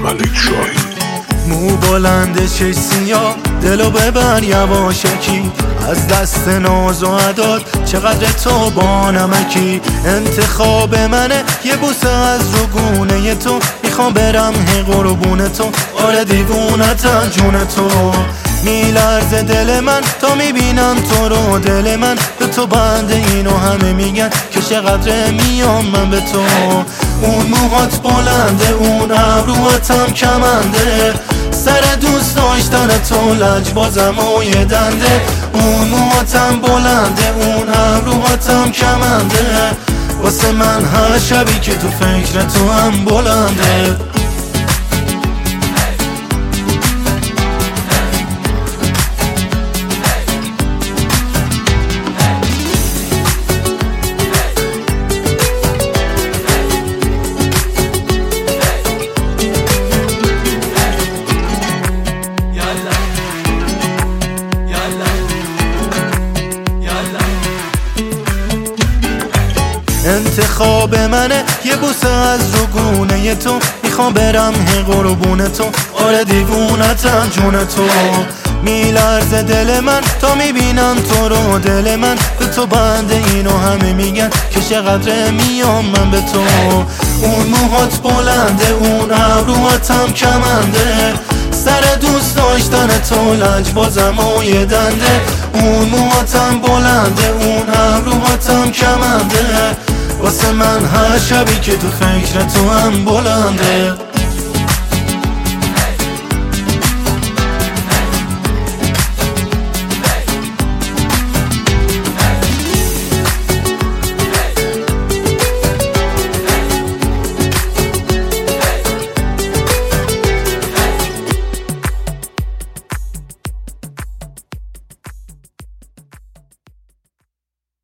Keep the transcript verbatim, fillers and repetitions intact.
ملک شاهی. مو بلند چش سیاه دلو ببر یواشکی، از دست ناز و عداد چقدر تو با نمکی. انتخاب منه یه بوسه از رو گونه تو، میخوام برم هی قربون تو، آره دیوونتم جون تو. میلرزه دل من تا میبینم تو رو، دل من به تو بنده، اینو همه میگن که چقدر میام من به تو. اون موهات بلنده، اون ابروهاتم کمنده، سر دوست داشتن تو لجبازم و یه دنده. اون موهاتم بلنده، اون ابروهاتم کمنده، واسه من هر شبی که تو فکر تو هم بلنده. انتخاب منه یه بوسه از رو گونه تو، میخوام برم هی قربون تو، آره دیوونتم جون تو. میلرزه دل من تا میبینم تو رو، دل من به تو بنده، اینو همه میگن که چقدر میام من به تو. اون موهات بلنده، اون ابروهاتم کمنده، سر دوست داشتن تو لجبازم و یه دنده. اون موهاتم بلنده، اون ابروهاتم کمنده، واسه من هر شبی که تو فکر تو هم بلنده.